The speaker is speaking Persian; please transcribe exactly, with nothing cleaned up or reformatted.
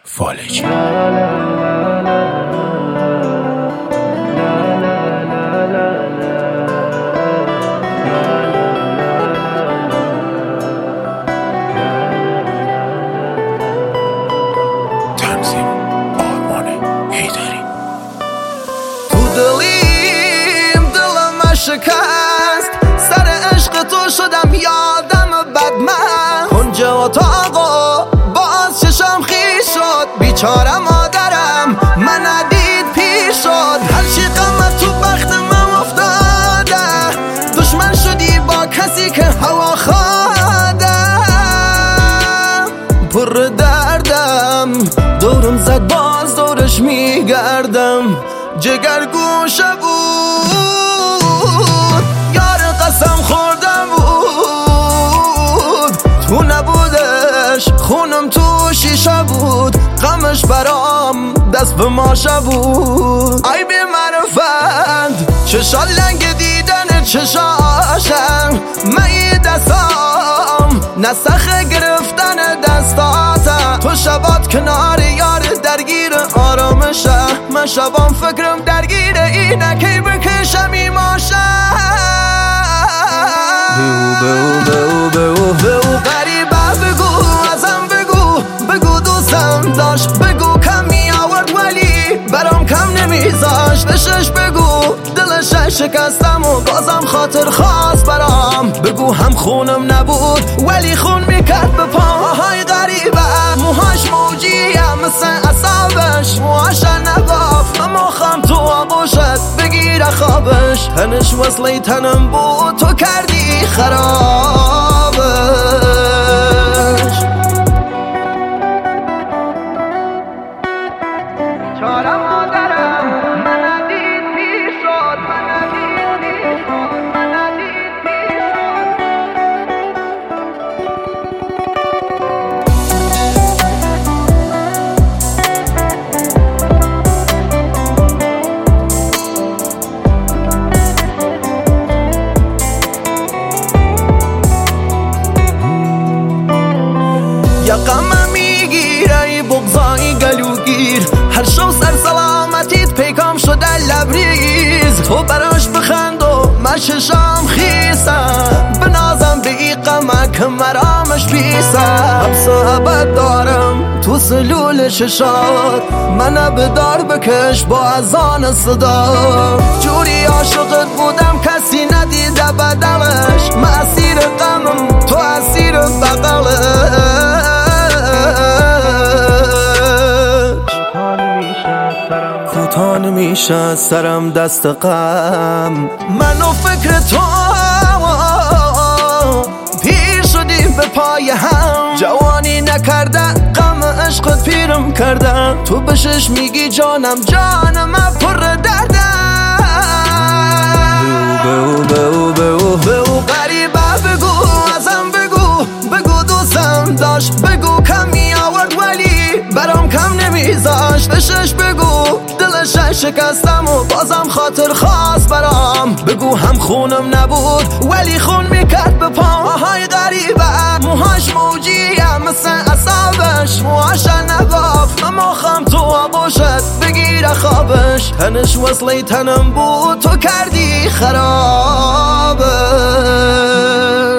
فالجی. تنظیم آرمان حیدری. تو دلیم دلم شکست، سر عشق تو شدم یادم بد من. کنج اتاقو باز چشم خیس شد، بیچاره مادرم من ندید پیش شد. هر چی غم تو بخت من افتاده، دشمن شدی با کسی که هوا خواهدم. پر دردم دورم زد باز دورش میگردم. جگر گوشه بود یار قسم خوردم بود، تو نبودش خونم تو شیشه بود. غمش برام دست به ماشه بود. ای بی معرفت چشا لنگ دیدن چشاشم، مایی دستام نسخ گرفتن دستاتم. تو شبات کنار یار درگیر آرامشه، من شبام فکرم درگیر اینه کی بکشم ایماشم. بگو بگو بگو بگو غریبه بگو ازم بگو، بگو دوستم داشت بگو کم می آورد ولی برام کم نمیذاشت. بشش بگو دلش شکستم و بازم خاطر خواست برام. بگو هم خونم نبود ولی خون میکرد به پاهای غریبه. موهاش موجیه مثل اصابش، موهاش نباف اما خم تو آغوشت بگیر خوابش. تنش وصله تنم بود تو کردی خرابش. چاره مادرم من ندید پیش شد، من ندید پیش شد، من ندید پیش یا غمم میگیره ای بغضای گلوگیر، هر شو سر سلامتیت پیکام شده لبریز. تو براش بخند و من ششام خیسم، بنازم به ای غمه که مرامش پیسم. حبس و عبد دارم تو سلول ششات، من بدار بکش با اذان صدا. جوری عاشقت بودم کسی ندیده بدلش، من اسیر غمم تو اسیر بغلش. کوتاه نمیشه از سرم دست غم، من و فکر تو پیر شدیم به پای هم. جوانی نکرده غم عشقت پیرم کرده، تو بشش میگی جانم جانم پر دردم. بگو بگو بگو بگو غریبه بگو ازم بگو، بگو دوستم داشت بگو کم می آورد ولی برام کم نمیذاشت. بشش بگو دلش شکستم و بازم خاطر خواست برام. بگو هم خونم نبود ولی خون میکرد به پاهای غریبه. موهاش موجیه مثل اصابش، موهاش نباف اما خم تو آغوشت بگیر خوابش. تنش وصله تنم بود تو کردی خرابش.